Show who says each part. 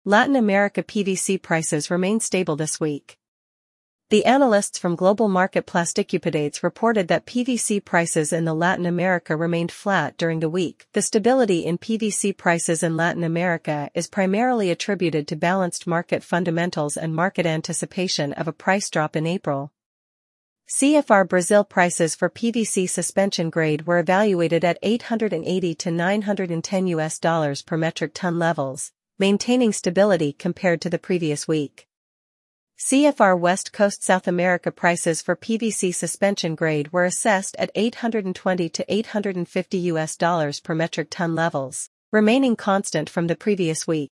Speaker 1: Latin America PVC prices remain stable this week. The analysts from Global Market Plasticupdates reported that PVC prices in Latin America remained flat during the week. The stability in PVC prices in Latin America is primarily attributed to balanced market fundamentals and market anticipation of a price drop in April. CFR Brazil prices for PVC suspension grade were evaluated at $880 to $910 per metric ton levels, maintaining stability compared to the previous week. CFR West Coast South America prices for PVC suspension grade were assessed at $820 to $850 per metric ton levels, remaining constant from the previous week.